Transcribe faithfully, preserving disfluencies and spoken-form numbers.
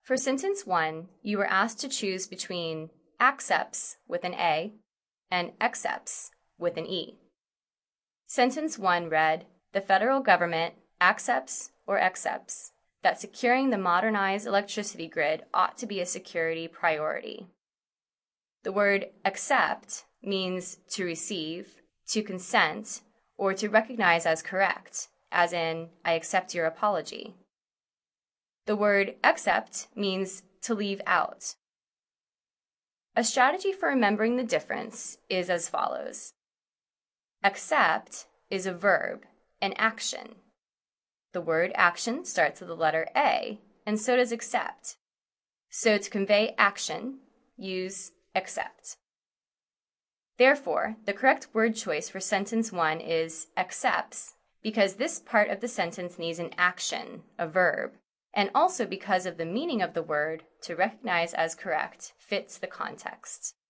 For sentence one, you were asked to choose between accepts with an A and accepts with an E. Sentence one read, the federal government accepts or accepts that securing the modernized electricity grid ought to be a security priority. The word accept means to receive, to consent, or to recognize as correct, as in, I accept your apology. The word accept means to leave out. A strategy for remembering the difference is as follows. Accept is a verb, an action. The word action starts with the letter A, and so does accept. So to convey action, use accept. Therefore, the correct word choice for sentence one is accepts, because this part of the sentence needs an action, a verb, and also because of the meaning of the word, to recognize as correct fits the context.